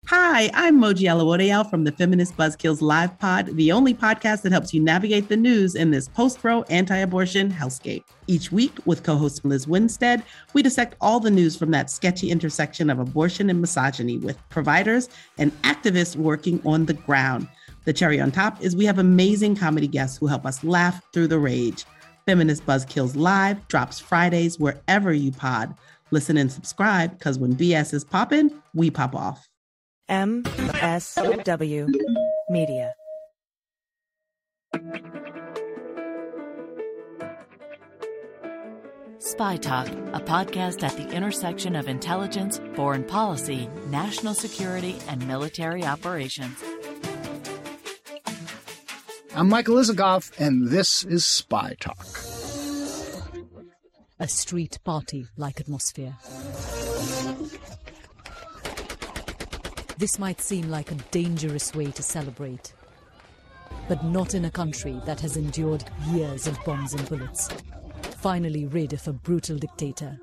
Hi, I'm Moji Alawodeyal from the Feminist Buzzkills Live Pod, the only podcast that helps you navigate the news in this post-pro anti-abortion hellscape. Each week, with co-host Liz Winstead, we dissect all the news from that sketchy intersection of abortion and misogyny with providers and activists working on the ground. The cherry on top is we have amazing comedy guests who help us laugh through the rage. Feminist Buzzkills Live drops Fridays wherever you pod. Listen and subscribe, because when BS is popping, we pop off. MSW Media. Spy Talk, a podcast at the intersection of intelligence, foreign policy, national security, and military operations. I'm Michael Isikoff, and this is Spy Talk. A street party-like atmosphere. This might seem like a dangerous way to celebrate, but not in a country that has endured years of bombs and bullets, finally rid of a brutal dictator.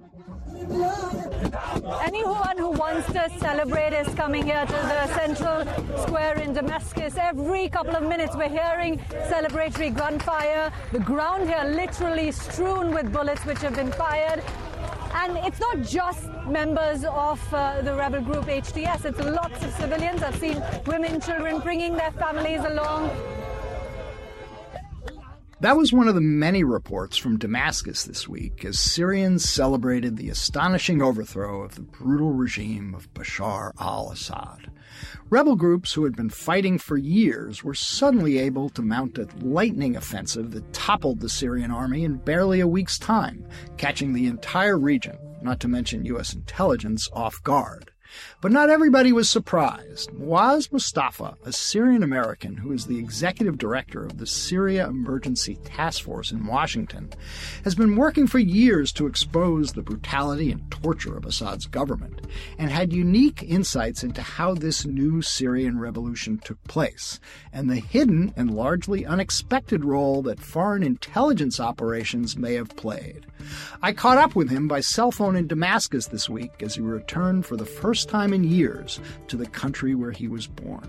Anyone who wants to celebrate is coming here to the central square in Damascus. Every couple of minutes we're hearing celebratory gunfire. The ground here literally strewn with bullets which have been fired. And it's not just members of the rebel group HTS, it's lots of civilians. I've seen women, children bringing their families along. That was one of the many reports from Damascus this week as Syrians celebrated the astonishing overthrow of the brutal regime of Bashar al-Assad. Rebel groups who had been fighting for years were suddenly able to mount a lightning offensive that toppled the Syrian army in barely a week's time, catching the entire region, not to mention U.S. intelligence, off guard. But not everybody was surprised. Moaz Mustafa, a Syrian-American who is the executive director of the Syria Emergency Task Force in Washington, has been working for years to expose the brutality and torture of Assad's government, and had unique insights into how this new Syrian revolution took place, and the hidden and largely unexpected role that foreign intelligence operations may have played. I caught up with him by cell phone in Damascus this week as he returned for the first time in years to the country where he was born.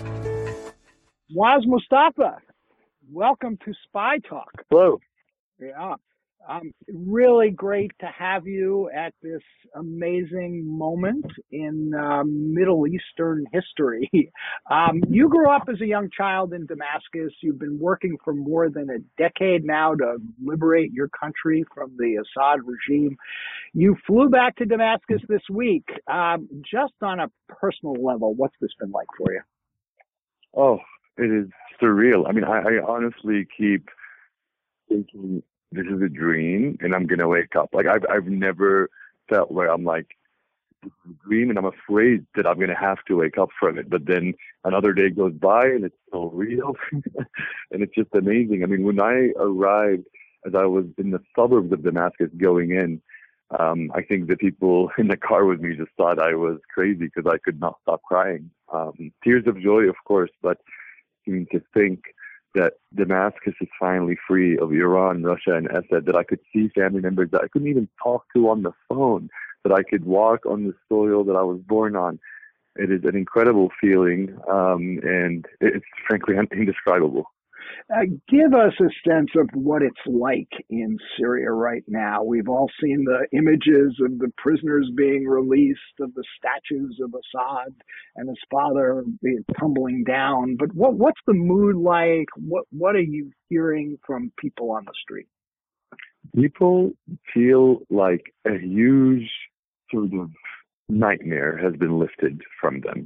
Moaz Mustafa, welcome to Spy Talk. Hello. Yeah, really great to have you at this amazing moment in Middle Eastern history. You grew up as a young child in Damascus. You've been working for more than a decade now to liberate your country from the Assad regime. You flew back to Damascus this week. Just on a personal level, what's this been like for you? Oh, it is surreal. I mean, I honestly keep thinking this is a dream and I'm going to wake up. Like, I've never felt where I'm like, this is a dream and I'm afraid that I'm going to have to wake up from it. But then another day goes by and it's so real. And it's just amazing. I mean, when I arrived, as I was in the suburbs of Damascus going in, I think the people in the car with me just thought I was crazy because I could not stop crying. Tears of joy, of course, but I mean, to think that Damascus is finally free of Iran, Russia, and Assad, that I could see family members that I couldn't even talk to on the phone, that I could walk on the soil that I was born on. It is an incredible feeling, and it's frankly indescribable. Give us a sense of what it's like in Syria right now. We've all seen the images of the prisoners being released, of the statues of Assad and his father being tumbling down. But what's the mood like? What are you hearing from people on the street? People feel like a huge sort of nightmare has been lifted from them,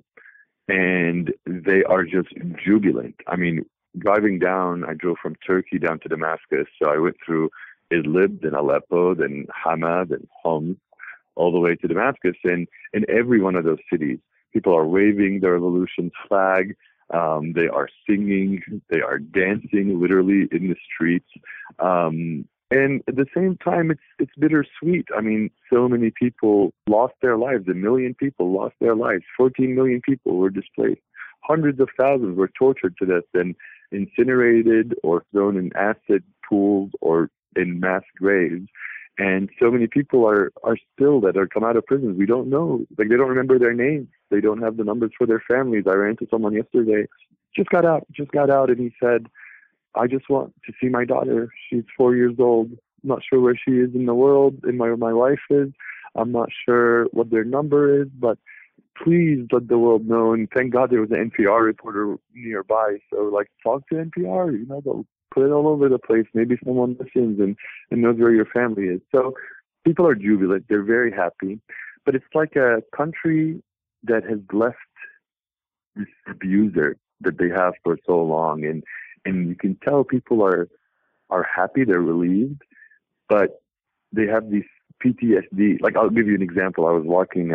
and they are just jubilant. I mean, driving down, I drove from Turkey down to Damascus, so I went through Idlib, then Aleppo, then Hama, then Homs, all the way to Damascus. And in every one of those cities, people are waving the revolution's flag. They are singing. They are dancing, literally in the streets. And at the same time, it's bittersweet. I mean, so many people lost their lives. 1 million people lost their lives. 14 million people were displaced. Hundreds of thousands were tortured to death and incinerated or thrown in acid pools or in mass graves. And so many people are still that are come out of prison. We don't know, like they don't remember their names. They don't have the numbers for their families. I ran into someone yesterday, just got out, and he said, I just want to see my daughter. She's 4 years old. I'm not sure where she is in the world, and my wife is. I'm not sure what their number is, but please let the world know. And thank God there was an NPR reporter nearby. So, like, talk to NPR, they'll put it all over the place. Maybe someone listens and knows where your family is. So people are jubilant. They're very happy. But it's like a country that has left this abuser that they have for so long. And you can tell people are happy, they're relieved, but they have these PTSD. Like, I'll give you an example. I was walking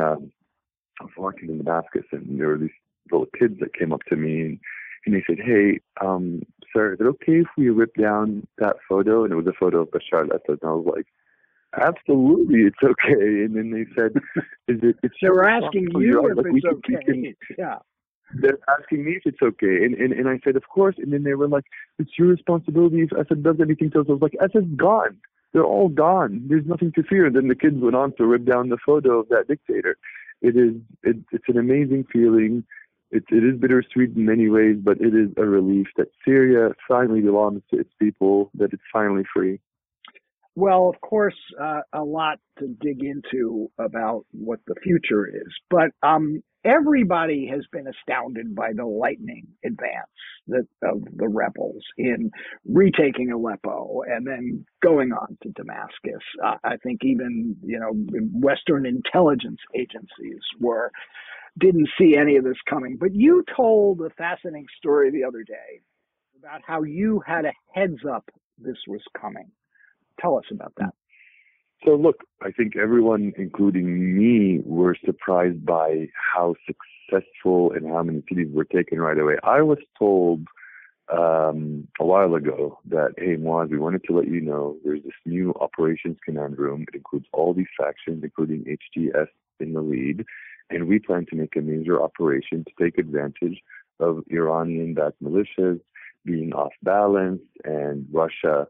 in Damascus, and there were these little kids that came up to me, and they said, "Hey, sir, is it okay if we rip down that photo?" And it was a photo of Bashar al-Assad. And I was like, "Absolutely, it's okay." And then they said, "Is it?" They were asking you if it's okay. Yeah. They're asking me if it's okay. And I said, of course. And then they were like, it's your responsibility if Assad does anything to us. I was like, Assad's gone. They're all gone. There's nothing to fear. And then the kids went on to rip down the photo of that dictator. It's an amazing feeling. It is bittersweet in many ways, but it is a relief that Syria finally belongs to its people, that it's finally free. Well, of course, a lot to dig into about what the future is. But everybody has been astounded by the lightning advance of the rebels in retaking Aleppo and then going on to Damascus. I think even, Western intelligence agencies didn't see any of this coming. But you told a fascinating story the other day about how you had a heads up this was coming. Tell us about that. So look, I think everyone, including me, were surprised by how successful and how many cities were taken right away. I was told a while ago that, hey, Moaz, we wanted to let you know there's this new operations command room. It includes all these factions, including HTS in the lead, and we plan to make a major operation to take advantage of Iranian-backed militias being off balance and Russia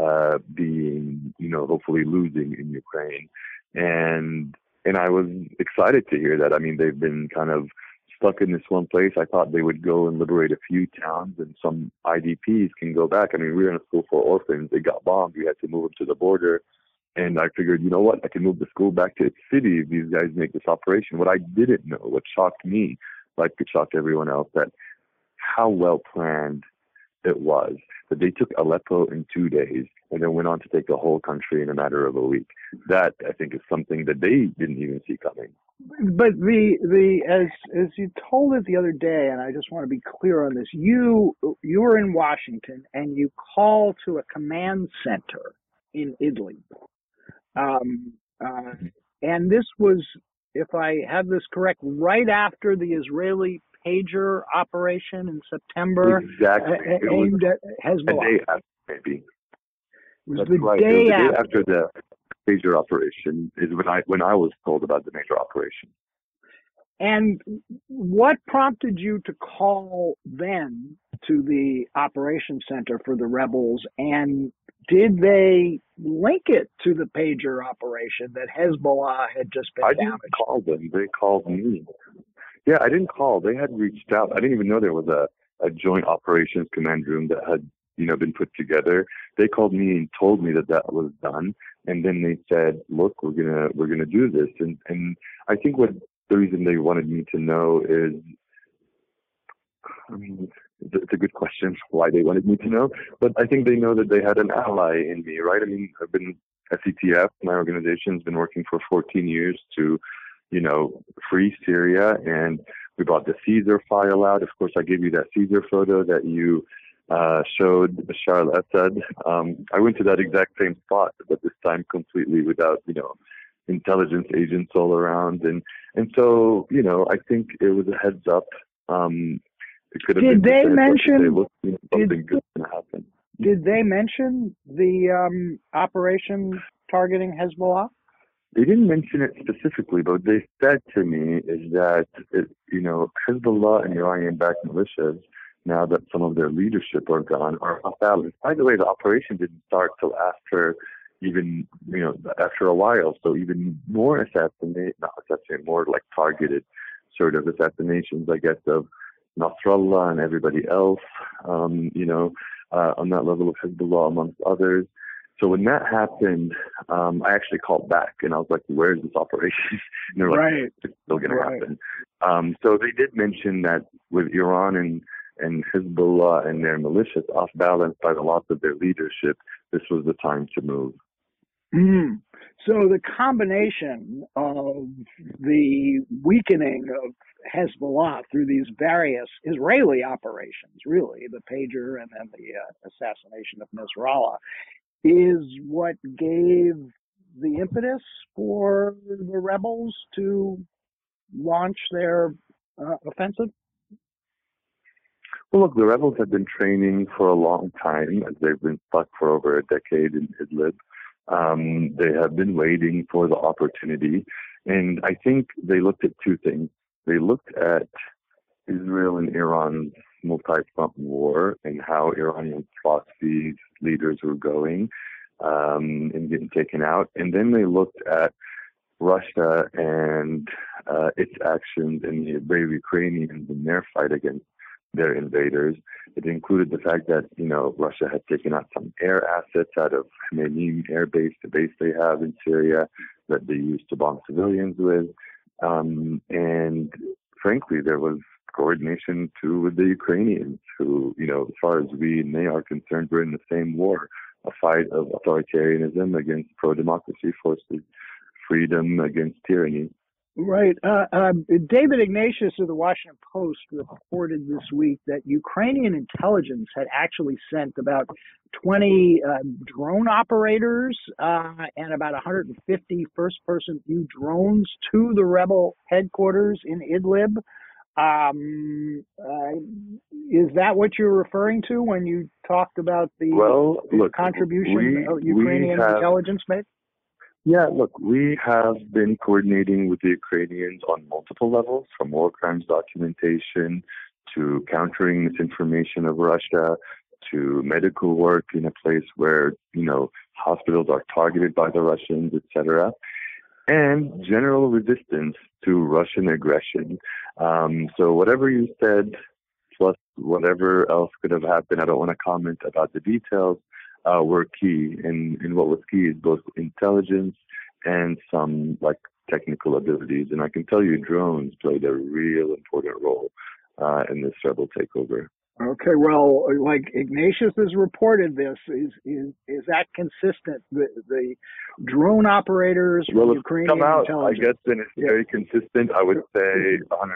being, hopefully losing in Ukraine. And I was excited to hear that. I mean, they've been kind of stuck in this one place. I thought they would go and liberate a few towns and some IDPs can go back. I mean, we were in a school for orphans. They got bombed. We had to move them to the border. And I figured, you know what, I can move the school back to its city if these guys make this operation. What I didn't know, what shocked me, like it shocked everyone else, that how well planned it was, that they took Aleppo in 2 days and then went on to take the whole country in a matter of a week. That, I think, is something that they didn't even see coming. But as you told it the other day, and I just want to be clear on this, you were in Washington and you called to a command center in Idlib. And this was, if I have this correct, right after the Israeli pager operation in September, exactly, aimed at Hezbollah. A day after, maybe. It was That's the right. day it was the day after. after the major operation is when I was told about the major operation. And what prompted you to call then to the operations center for the rebels, and did they link it to the pager operation that Hezbollah had just been damaged? I didn't call them. They called me. Yeah, I didn't call. They had reached out. I didn't even know there was a joint operations command room that had, been put together. They called me and told me that was done. And then they said, look, we're gonna do this. And I think the reason they wanted me to know is, I mean, it's a good question why they wanted me to know, but I think they know that they had an ally in me, right? I mean, I've been SETF, my organization's been working for 14 years to, free Syria, and we brought the Caesar file out. Of course, I gave you that Caesar photo that you showed Bashar al-Assad. I went to that exact same spot, but this time completely without, intelligence agents all around. And so, I think it was a heads up. It could have Did been they mention something good going to happen? Did they mention the operation targeting Hezbollah? They didn't mention it specifically, but what they said to me is that, Hezbollah and Iranian-backed militias, now that some of their leadership are gone, are off balance. By the way, the operation didn't start till after even, after a while. So even more more like targeted sort of assassinations, I guess, of Nasrallah and everybody else, on that level of Hezbollah, amongst others. So when that happened, I actually called back and I was like, where's this operation? And they're like, it's still going to happen. So they did mention that with Iran and Hezbollah and their militias off balance by the loss of their leadership, this was the time to move. So the combination of the weakening of Hezbollah through these various Israeli operations, really, the pager and then the assassination of Nasrallah, is what gave the impetus for the rebels to launch their offensive? Well, look, the rebels have been training for a long time, as they've been stuck for over a decade in Idlib. They have been waiting for the opportunity, and I think they looked at two things. They looked at Israel and Iran's multi-front war and how Iranian proxy leaders were going and getting taken out. And then they looked at Russia and its actions and the brave Ukrainians in their fight against their invaders. It included the fact that, Russia had taken out some air assets out of Khmeimim Air Base, the base they have in Syria that they used to bomb civilians with. And frankly, there was coordination too with the Ukrainians who, as far as we and they are concerned, we're in the same war, a fight of authoritarianism against pro-democracy forces, freedom against tyranny. Right. David Ignatius of the Washington Post reported this week that Ukrainian intelligence had actually sent about 20 drone operators and about 150 first-person view drones to the rebel headquarters in Idlib. Is that what you're referring to when you talked about the contribution Ukrainian intelligence made? Yeah, look, we have been coordinating with the Ukrainians on multiple levels, from war crimes documentation to countering misinformation of Russia to medical work in a place where, hospitals are targeted by the Russians, etc., and general resistance to Russian aggression. So whatever you said, plus whatever else could have happened, I don't want to comment about the details, were key. And what was key is both intelligence and some technical abilities. And I can tell you drones played a real important role in this rebel takeover. Okay, well, like Ignatius has reported this, is that consistent? The drone operators from Ukrainian come out, intelligence? I guess, then it's very consistent. I would say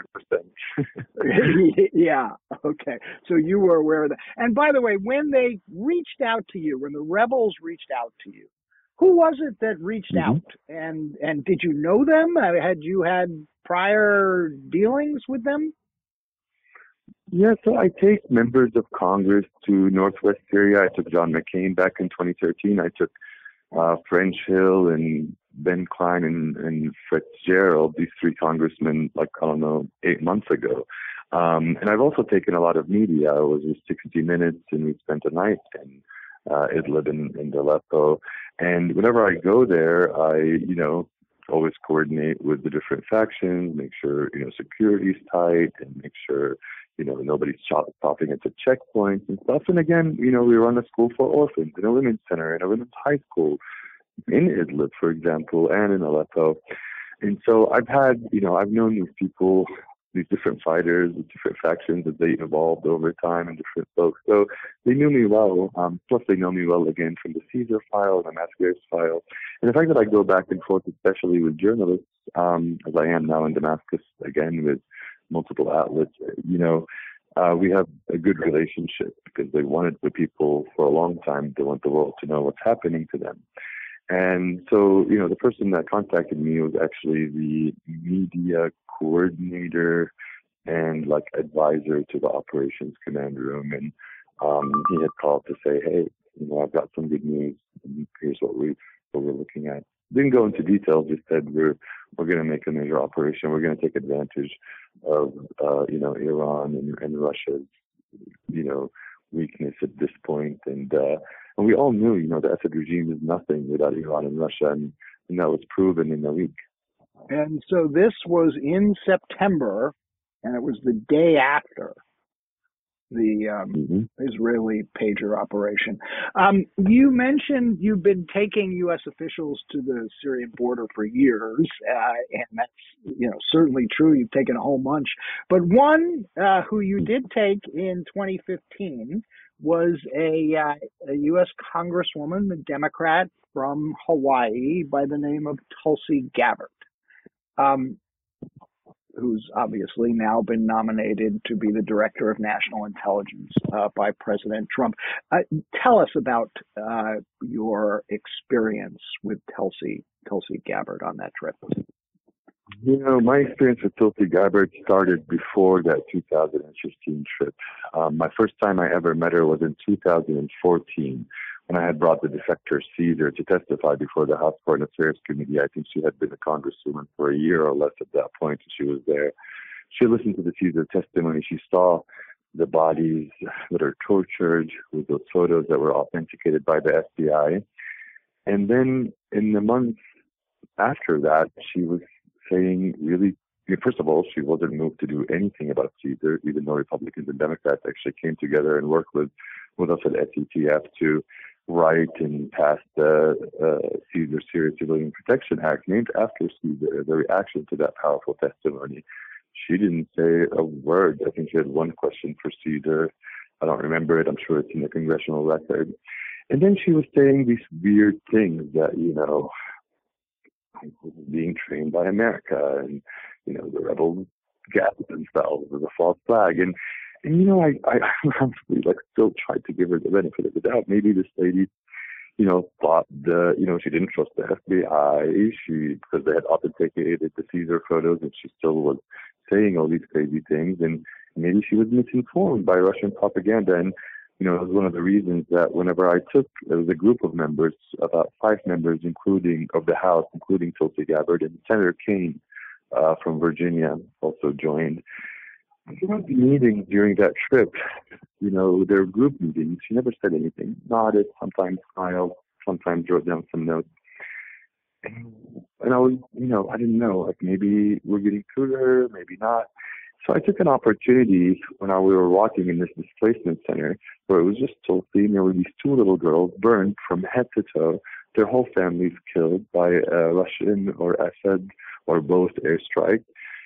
100%. Yeah, okay. So you were aware of that. And by the way, when they reached out to you, when the rebels reached out to you, who was it that reached out? And did you know them? Had you had prior dealings with them? Yeah, so I take members of Congress to Northwest Syria. I took John McCain back in 2013. I took French Hill and Ben Klein and Fitzgerald, these three congressmen, 8 months ago. And I've also taken a lot of media. I was with 60 Minutes, and we spent a night in Idlib and Aleppo. And whenever I go there, I, always coordinate with the different factions, make sure, security's tight, and make sure, nobody's stopping at the checkpoints and stuff. And again, we run a school for orphans and a women's center and a women's high school in Idlib, for example, and in Aleppo. And so I've known these people, these different fighters, the different factions that they evolved over time and different folks. So they knew me well. Plus they know me well again from the Caesar file and the Mascare's file. And the fact that I go back and forth, especially with journalists, as I am now in Damascus again with multiple outlets, we have a good relationship because they wanted the people for a long time. They want the world to know what's happening to them. And so, the person that contacted me was actually the media coordinator and advisor to the operations command room. And he had called to say, hey, I've got some good news. And here's what we're looking at. Didn't go into details, just said we're going to make a major operation. We're going to take advantage of, Iran and Russia's, weakness at this point. And we all knew, the Assad regime is nothing without Iran and Russia, and that was proven in a week. And so this was in September, and it was the day after the Israeli pager operation. You mentioned you've been taking U.S. officials to the Syrian border for years, and that's certainly true. You've taken a whole bunch. But one who you did take in 2015 was a U.S. Congresswoman, a Democrat from Hawaii by the name of Tulsi Gabbard, who's obviously now been nominated to be the Director of National Intelligence by President Trump. Tell us about your experience with Tulsi Gabbard on that trip. My experience with Tulsi Gabbard started before that 2015 trip. My first time I ever met her was in 2014 when I had brought the defector Caesar to testify before the House Foreign Affairs Committee. I think she had been a congresswoman for a year or less at that point, and she was there. She listened to the Caesar testimony. She saw the bodies that are tortured with those photos that were authenticated by the FBI. And then in the months after that, she was saying first of all, she wasn't moved to do anything about Caesar, even though Republicans and Democrats actually came together and worked with us at SETF to write and pass the Caesar Syria Civilian Protection Act, named after Caesar. The reaction to that powerful testimony, she didn't say a word. I think she had one question for Caesar. I don't remember it. I'm sure it's in the congressional record. And then she was saying these weird things that, being trained by America, and the rebels gassed themselves as a false flag, and I honestly still tried to give her the benefit of the doubt. Maybe this lady, thought she didn't trust the FBI, because they had authenticated the Caesar photos, and she still was saying all these crazy things, and maybe she was misinformed by Russian propaganda. And it was one of the reasons that whenever there was a group of members, about 5 members, of the House, including Tulsi Gabbard, and Senator Kaine from Virginia also joined. Throughout the meetings during that trip, their group meetings, she never said anything, nodded, sometimes smiled, sometimes wrote down some notes. And I was, I didn't know, maybe we're getting through to her, maybe not. So I took an opportunity when we were walking in this displacement center where it was just Tulsi, and there were these 2 little girls burned from head to toe, their whole families killed by a Russian or Assad or both airstrike.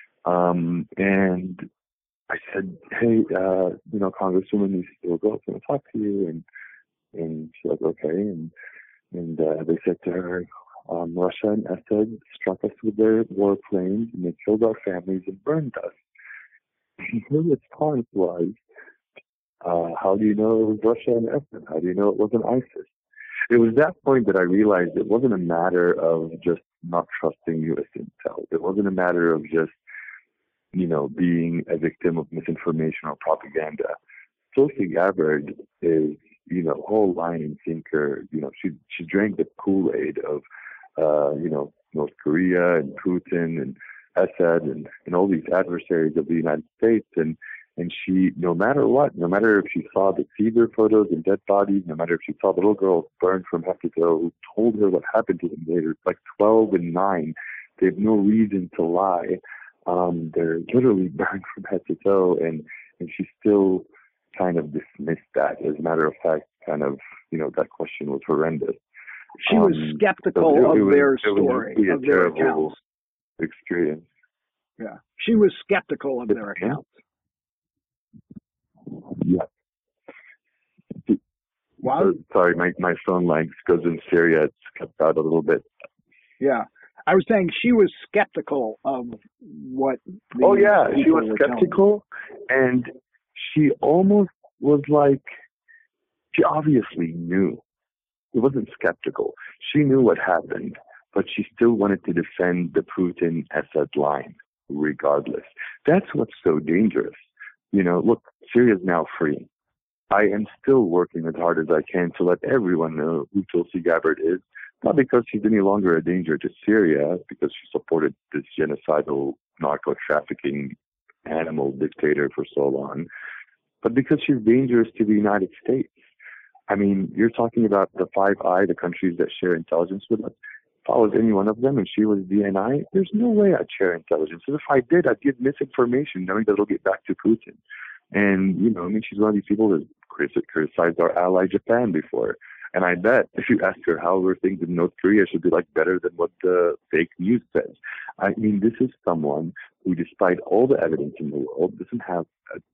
And I said, hey, Congresswoman, these little girls want to talk to you. And she was okay. And they said to her, Russia and Assad struck us with their warplanes, and they killed our families and burned us. And her response was, how do you know it was Russia and Assad? How do you know it wasn't ISIS? It was that point that I realized it wasn't a matter of just not trusting U.S. intel. It wasn't a matter of just, being a victim of misinformation or propaganda. Tulsi Gabbard is, whole line and sinker. She drank the Kool-Aid of, North Korea and Putin and Assad and all these adversaries of the United States. And she, no matter what, no matter if she saw the Caesar photos and dead bodies, no matter if she saw the little girls burned from head to toe, who told her what happened to them later, 12 and 9, they have no reason to lie. They're literally burned from head to toe, and she still kind of dismissed that. As a matter of fact, that question was horrendous. She was skeptical of their story, of their accounts. Experience. Yeah, she was skeptical of their accounts. Yeah. Wow. Sorry, my phone line goes in Syria. It's cut out a little bit. Yeah. I was saying she was skeptical of what she was skeptical, and she almost was she obviously knew. It wasn't skeptical. She knew what happened, but she still wanted to defend the Putin-Assad line regardless. That's what's so dangerous. Look, Syria is now free. I am still working as hard as I can to let everyone know who Tulsi Gabbard is, not because she's any longer a danger to Syria, because she supported this genocidal narco-trafficking animal dictator for so long, but because she's dangerous to the United States. I mean, you're talking about the Five Eyes, the countries that share intelligence with us. If I was any one of them and she was DNI, there's no way I'd share intelligence. And if I did, I'd give misinformation knowing that it'll get back to Putin. And, I mean, she's one of these people that criticized our ally Japan before. And I bet if you ask her how were things in North Korea, she'll be like better than what the fake news says. I mean, this is someone who, despite all the evidence in the world, doesn't have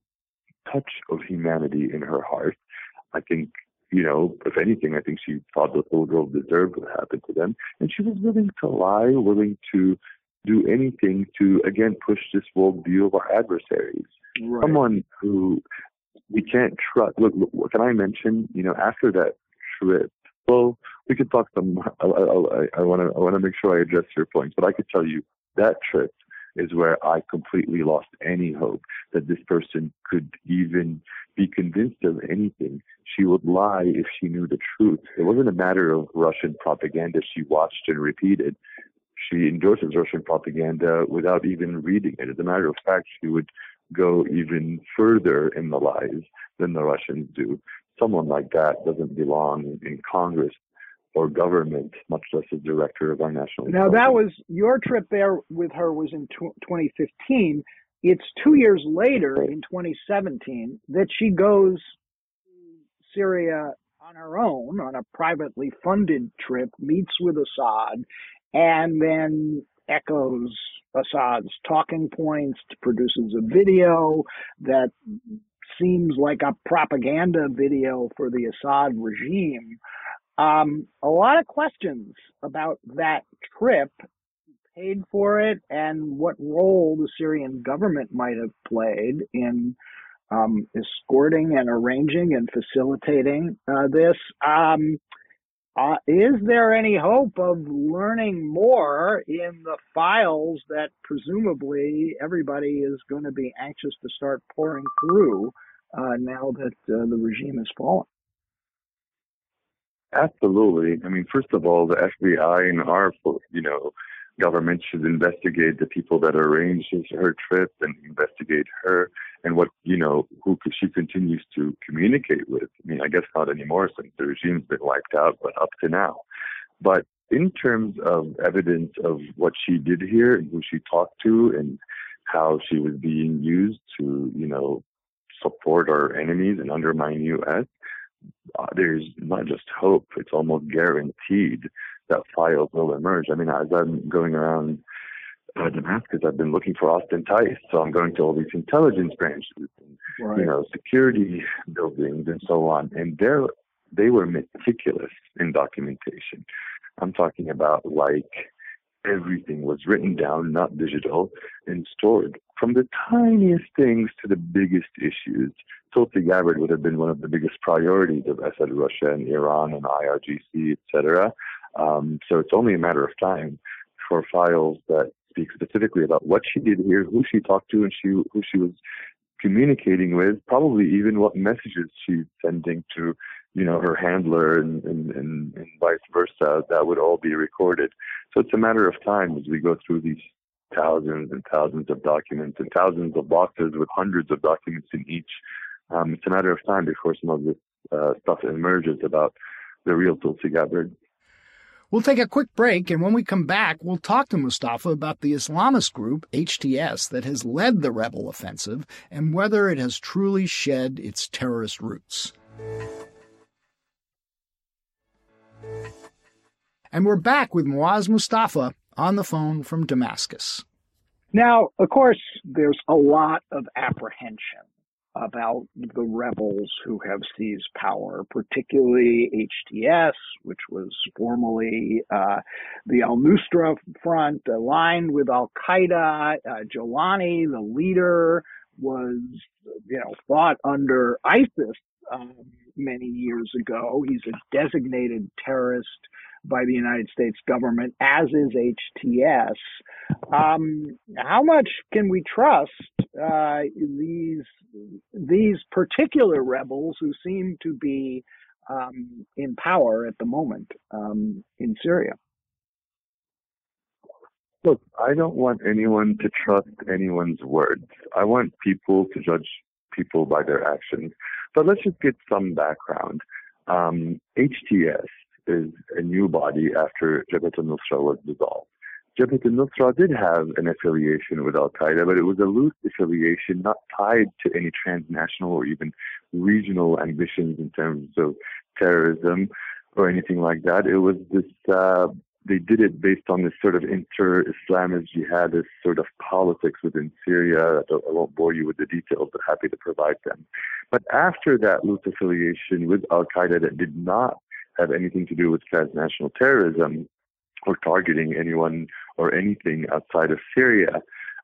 a touch of humanity in her heart. I think, if anything, I think she thought the little girl deserved what happened to them. And she was willing to lie, willing to do anything to, again, push this worldview of our adversaries. Right. Someone who we can't trust. Look, can I mention, after that trip, well, we could talk some, I want to make sure I address your points, but I could tell you that trip is where I completely lost any hope that this person could even be convinced of anything. She would lie if she knew the truth. It wasn't a matter of Russian propaganda she watched and repeated. She endorses Russian propaganda without even reading it. As a matter of fact, she would go even further in the lies than the Russians do. Someone like that doesn't belong in Congress or government, much less as director of our national. Now, that was your trip there with her was in 2015. It's 2 years later, in 2017, that she goes to Syria on her own, on a privately funded trip, meets with Assad, and then echoes Assad's talking points, produces a video that seems like a propaganda video for the Assad regime. A lot of questions about that trip, who paid for it, and what role the Syrian government might have played in escorting and arranging and facilitating this. Is there any hope of learning more in the files that presumably everybody is going to be anxious to start pouring through now that the regime has fallen? Absolutely. I mean, first of all, the FBI and our, government should investigate the people that arranged her trip and investigate her and what, who she continues to communicate with. I mean, I guess not anymore since the regime's been wiped out, but up to now. But in terms of evidence of what she did here and who she talked to and how she was being used to, support our enemies and undermine U.S., there's not just hope, it's almost guaranteed that files will emerge. I mean, as I'm going around Damascus, I've been looking for Austin Tice, so I'm going to all these intelligence branches, and, right, security buildings and so on, and they were meticulous in documentation. I'm talking about everything was written down, not digital, and stored. From the tiniest things to the biggest issues. Tulsi Gabbard would have been one of the biggest priorities of Assad Russia and Iran and IRGC, etc. So it's only a matter of time for files that speak specifically about what she did here, who she talked to, and who she was communicating with, probably even what messages she's sending to, her handler and vice versa. That would all be recorded. So it's a matter of time as we go through these thousands and thousands of documents and thousands of boxes with hundreds of documents in each. It's a matter of time before some of this stuff emerges about the real Tulsi Gabbard. We'll take a quick break, and when we come back, we'll talk to Mustafa about the Islamist group, HTS, that has led the rebel offensive and whether it has truly shed its terrorist roots. And we're back with Muaz Mustafa on the phone from Damascus. Now, of course, there's a lot of apprehension about the rebels who have seized power, particularly HTS, which was formerly the al-Nusra Front, aligned with al-Qaeda. Jolani, the leader, was, fought under ISIS many years ago. He's a designated terrorist by the United States government, as is HTS. How much can we trust these particular rebels who seem to be in power at the moment in Syria? Look, I don't want anyone to trust anyone's words. I want people to judge people by their actions. But let's just get some background. HTS is a new body after Jabhat al-Nusra was dissolved. Jabhat al-Nusra did have an affiliation with Al-Qaeda, but it was a loose affiliation, not tied to any transnational or even regional ambitions in terms of terrorism or anything like that. It was this, they did it based on this sort of inter-Islamist jihadist sort of politics within Syria. I won't bore you with the details, but happy to provide them. But after that loose affiliation with Al-Qaeda that did not have anything to do with transnational terrorism or targeting anyone or anything outside of Syria,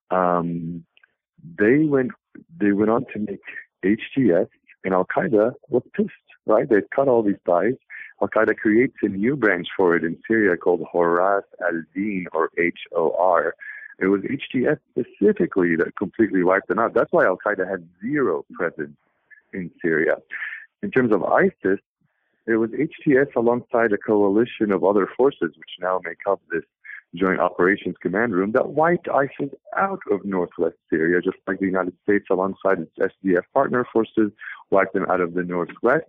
they went on to make HTS, and Al-Qaeda was pissed, right? They cut all these ties. Al-Qaeda creates a new branch for it in Syria called Horas al-Din, or HOR. It was HTS specifically that completely wiped them out. That's why Al-Qaeda had zero presence in Syria. In terms of ISIS, it was HTS alongside a coalition of other forces, which now make up this Joint Operations Command Room, that wiped ISIS out of northwest Syria, just like the United States alongside its SDF partner forces wiped them out of the northeast,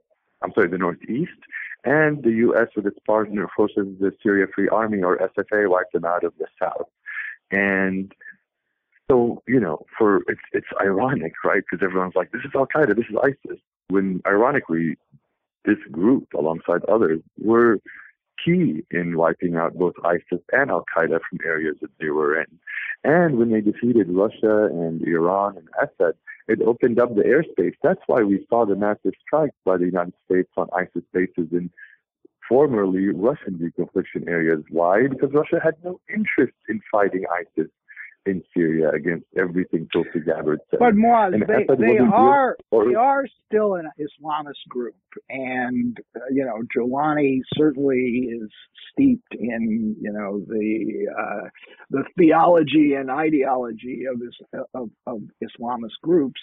and the U.S. with its partner forces, the Syria Free Army, or SFA, wiped them out of the south. And so, it's ironic, right? Because everyone's like, this is Al-Qaeda, this is ISIS, when ironically, this group, alongside others, were key in wiping out both ISIS and Al-Qaeda from areas that they were in. And when they defeated Russia and Iran and Assad, it opened up the airspace. That's why we saw the massive strikes by the United States on ISIS bases in formerly Russian deconfliction areas. Why? Because Russia had no interest in fighting ISIS in Syria against everything Tulsi Gabbard said. But Moaz, they are still an Islamist group, and Jilani certainly is steeped in the theology and ideology of Islamist groups.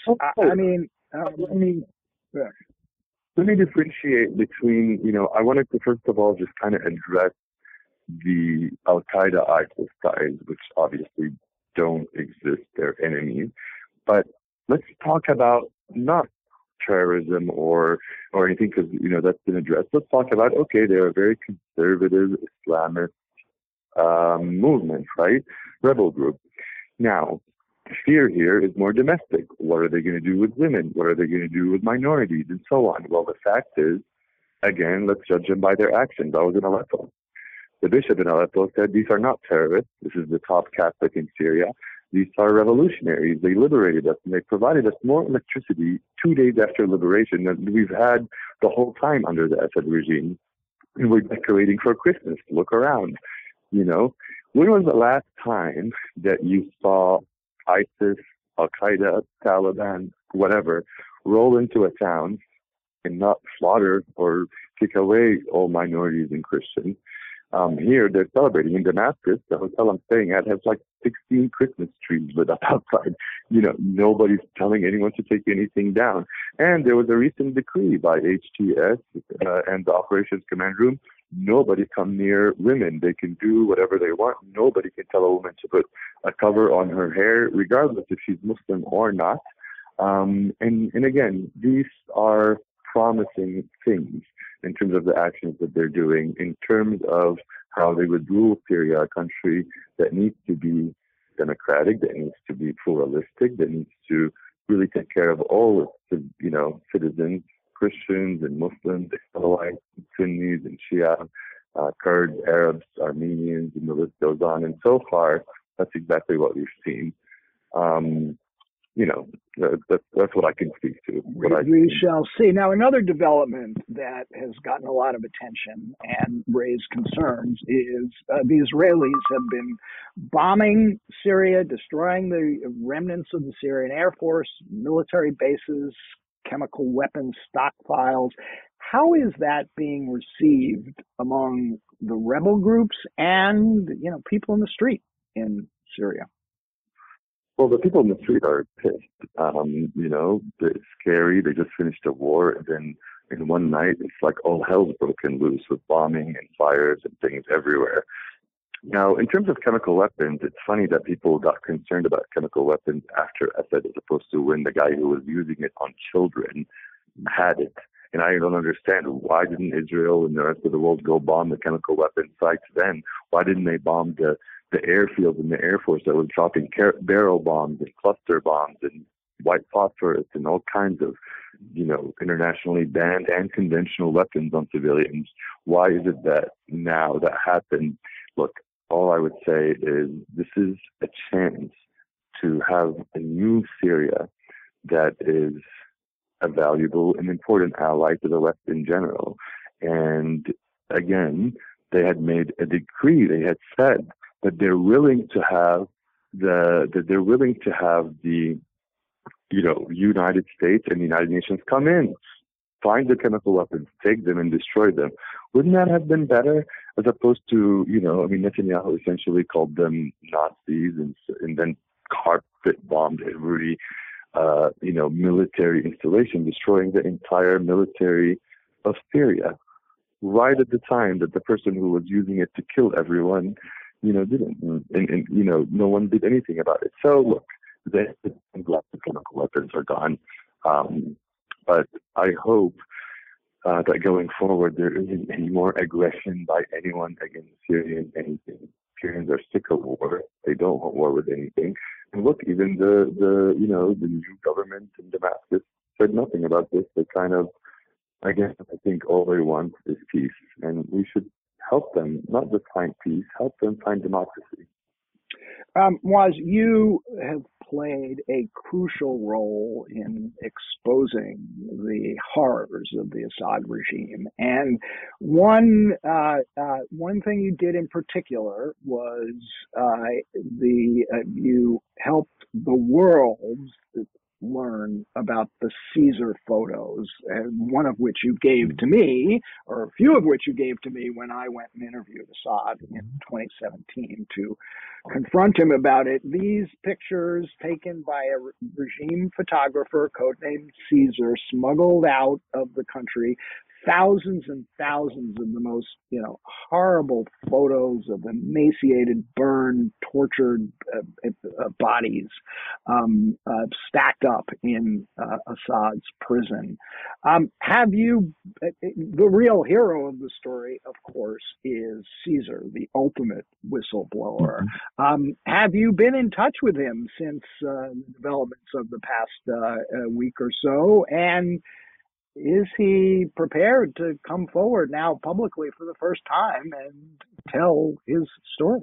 Let me differentiate between, I wanted to first of all just kind of address the Al-Qaeda ISIS ties, which obviously don't exist, they're enemies. But let's talk about not terrorism or anything, because that's been addressed. Let's talk about, okay, they're a very conservative Islamist movement, right? Rebel group. Now, the fear here is more domestic. What are they going to do with women? What are they going to do with minorities, and so on? Well, the fact is, again, let's judge them by their actions. I was in Aleppo. The bishop in Aleppo said, these are not terrorists. This is the top Catholic in Syria. These are revolutionaries. They liberated us, and they provided us more electricity 2 days after liberation than we've had the whole time under the Assad regime. And we're decorating for Christmas. Look around. When was the last time that you saw ISIS, Al-Qaeda, Taliban, whatever, roll into a town and not slaughter or kick away all minorities and Christians? Here, they're celebrating in Damascus. The hotel I'm staying at has like 16 Christmas trees lit up outside. Nobody's telling anyone to take anything down. And there was a recent decree by HTS and the Operations Command Room. Nobody come near women. They can do whatever they want. Nobody can tell a woman to put a cover on her hair, regardless if she's Muslim or not. And again, these are promising things in terms of the actions that they're doing, in terms of how they would rule Syria, a country that needs to be democratic, that needs to be pluralistic, that needs to really take care of all its, citizens, Christians and Muslims, Alawites, Sunnis and Shia, Kurds, Arabs, Armenians, and the list goes on. And so far, that's exactly what we've seen. That's what I can speak to. We shall see. Now, another development that has gotten a lot of attention and raised concerns is the Israelis have been bombing Syria, destroying the remnants of the Syrian Air Force, military bases, chemical weapons stockpiles. How is that being received among the rebel groups and, people in the street in Syria? Well, the people in the street are pissed. It's scary. They just finished a war, and then in one night, it's like all hell's broken loose with bombing and fires and things everywhere. Now, in terms of chemical weapons, it's funny that people got concerned about chemical weapons after Assad, as opposed to when the guy who was using it on children had it. And I don't understand, why didn't Israel and the rest of the world go bomb the chemical weapon sites then? Why didn't they bomb the airfields and the Air Force that was dropping barrel bombs and cluster bombs and white phosphorus and all kinds of, internationally banned and conventional weapons on civilians? Why is it that now that happened? Look, all I would say is this is a chance to have a new Syria that is a valuable and important ally to the West in general. And again, they had made a decree. They had said that they're willing to have the United States and the United Nations come in, find the chemical weapons, take them and destroy them. Wouldn't that have been better, as opposed to, Netanyahu essentially called them Nazis and then carpet bombed every military installation, destroying the entire military of Syria, right at the time that the person who was using it to kill everyone, didn't. And no one did anything about it. So look, the chemical weapons are gone. But I hope that going forward, there isn't any more aggression by anyone against Syria and anything. Syrians are sick of war. They don't want war with anything. And look, even the new government in Damascus said nothing about this. They kind of, I think all they want is peace. And we should help them, not just find peace, help them find democracy. Moaz, you have played a crucial role in exposing the horrors of the Assad regime. And one thing you did in particular was you helped the world learn about the Caesar photos, and one of which you gave to me, or a few of which you gave to me when I went and interviewed Assad in 2017 to confront him about it. These pictures taken by a regime photographer codenamed Caesar, smuggled out of the country, thousands and thousands of the most, horrible photos of emaciated, burned, tortured bodies stacked up in Assad's prison. Have you, the real hero of the story, of course, is Caesar, the ultimate whistleblower. Have you been in touch with him since the developments of the past week or so? And is he prepared to come forward now publicly for the first time and tell his story?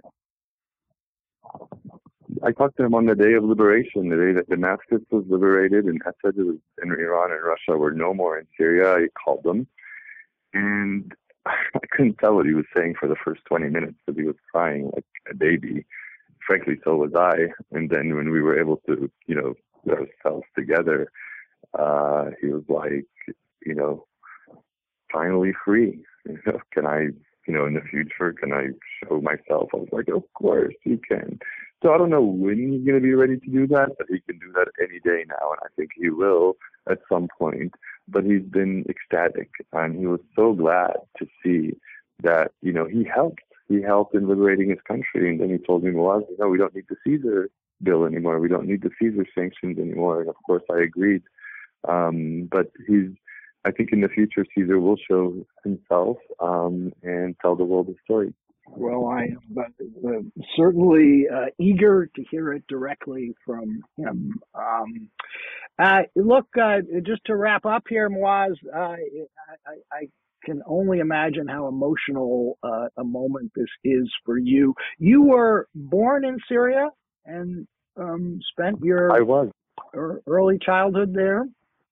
I talked to him on the day of liberation, the day that Damascus was liberated and Assad and Iran and Russia were no more in Syria. I called him, and I couldn't tell what he was saying for the first 20 minutes because he was crying like a baby. Frankly, so was I. And then when we were able to, put ourselves together, he was like, finally free. Can I, in the future, can I show myself? I was like, of course you can. So I don't know when he's going to be ready to do that, but he can do that any day now, and I think he will at some point. But he's been ecstatic, and he was so glad to see that, he helped. He helped in liberating his country, and then he told me, well, we don't need the Caesar bill anymore. We don't need the Caesar sanctions anymore. And of course, I agreed. But I think in the future, Caesar will show himself and tell the world his story. Well, I am certainly eager to hear it directly from him. Look, just to wrap up here, Moaz, I can only imagine how emotional a moment this is for you. You were born in Syria and spent your early childhood there.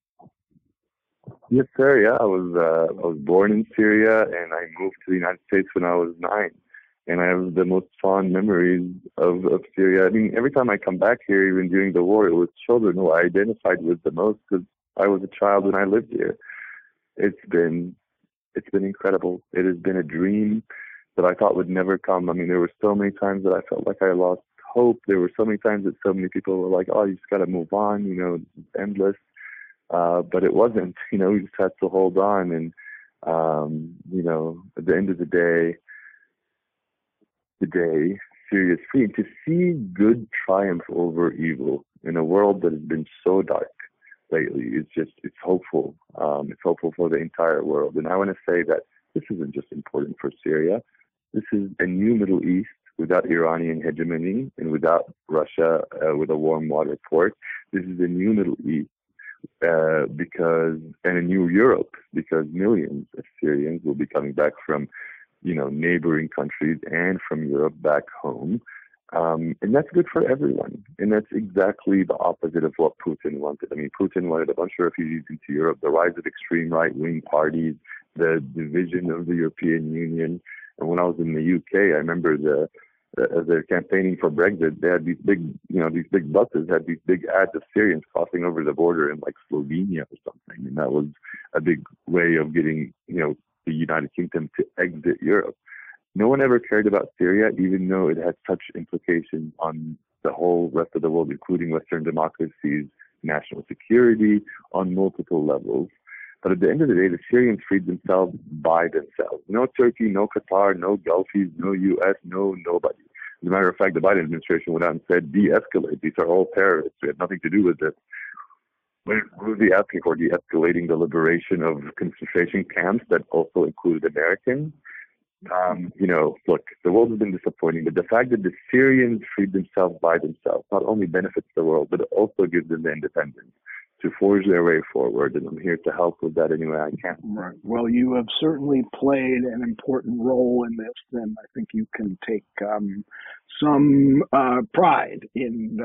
Yes, sir. Yeah, I was born in Syria, and I moved to the United States when I was 9. And I have the most fond memories of Syria. I mean, every time I come back here, even during the war, it was children who I identified with the most because I was a child when I lived here. It's been incredible. It has been a dream that I thought would never come. I mean, there were so many times that I felt like I lost hope. There were so many times that so many people were like, "Oh, you just got to move on. It's endless." But it wasn't. We just had to hold on. And at the end of the day, today Syria is free, and to see good triumph over evil in a world that has been so dark lately. It's hopeful. It's hopeful for the entire world. And I want to say that this isn't just important for Syria. This is a new Middle East without Iranian hegemony and without Russia with a warm water port. This is a new Middle East and a new Europe, because millions of Syrians will be coming back from, neighboring countries and from Europe back home. And that's good for everyone. And that's exactly the opposite of what Putin wanted. I mean, Putin wanted a bunch of refugees into Europe, the rise of extreme right-wing parties, the division of the European Union. And when I was in the UK, I remember as they're campaigning for Brexit, they had these big buses had these big ads of Syrians crossing over the border in like Slovenia or something. And that was a big way of getting, the United Kingdom to exit Europe. No one ever cared about Syria, even though it had such implications on the whole rest of the world, including Western democracies, national security, on multiple levels. But at the end of the day, the Syrians freed themselves by themselves. No Turkey, no Qatar, no Gulfies, no U.S., no nobody. As a matter of fact, the Biden administration went out and said, de-escalate. These are all terrorists. We have nothing to do with this. What was he asking for? De-escalating the liberation of concentration camps that also included Americans? Look, the world has been disappointing, but the fact that the Syrians freed themselves by themselves not only benefits the world, but it also gives them the independence to forge their way forward, and I'm here to help with that any way I can. Right. Well, you have certainly played an important role in this, and I think you can take some pride in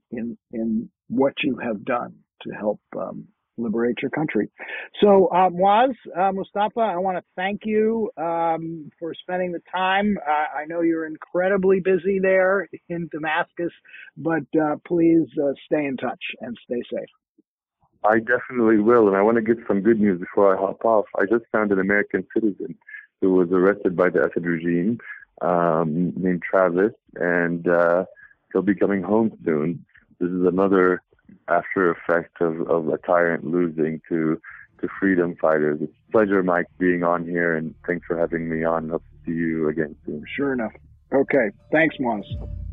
what you have done to help liberate your country. So, Moaz, Mustafa, I want to thank you for spending the time. I know you're incredibly busy there in Damascus, but please stay in touch and stay safe. I definitely will, and I want to give some good news before I hop off. I just found an American citizen who was arrested by the Assad regime named Travis, and he'll be coming home soon. This is another after effect of a tyrant losing to freedom fighters. It's a pleasure, Mike, being on here, and thanks for having me on. Hope to see you again soon. Sure enough. Okay. Thanks, Moaz.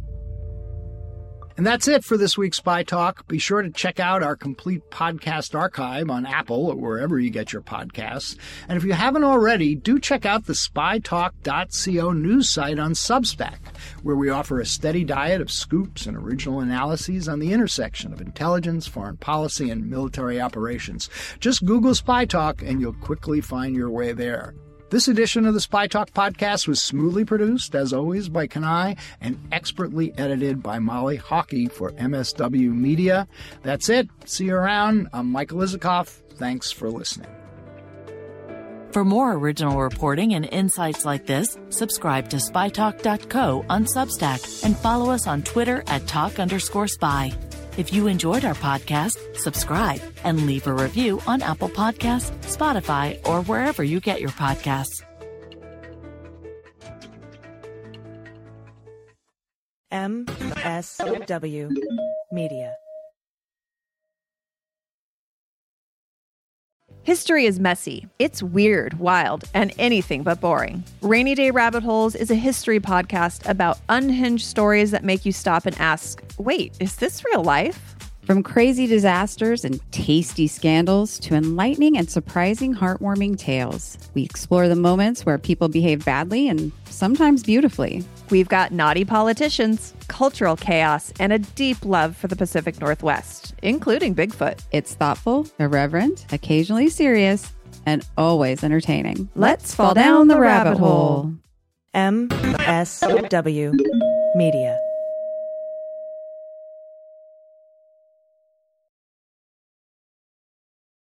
And that's it for this week's Spy Talk. Be sure to check out our complete podcast archive on Apple or wherever you get your podcasts. And if you haven't already, do check out the spytalk.co news site on Substack, where we offer a steady diet of scoops and original analyses on the intersection of intelligence, foreign policy, and military operations. Just Google Spy Talk and you'll quickly find your way there. This edition of the Spy Talk podcast was smoothly produced, as always, by Kanai and expertly edited by Molly Hockey for MSW Media. That's it. See you around. I'm Michael Isikoff. Thanks for listening. For more original reporting and insights like this, subscribe to spytalk.co on Substack and follow us on Twitter at @talk_spy. If you enjoyed our podcast, subscribe and leave a review on Apple Podcasts, Spotify, or wherever you get your podcasts. MSW Media. History is messy. It's weird, wild, and anything but boring. Rainy Day Rabbit Holes is a history podcast about unhinged stories that make you stop and ask, wait, is this real life? From crazy disasters and tasty scandals to enlightening and surprising heartwarming tales, we explore the moments where people behave badly and sometimes beautifully. We've got naughty politicians, cultural chaos, and a deep love for the Pacific Northwest, including Bigfoot. It's thoughtful, irreverent, occasionally serious, and always entertaining. Let's fall down the rabbit hole. MSW Media.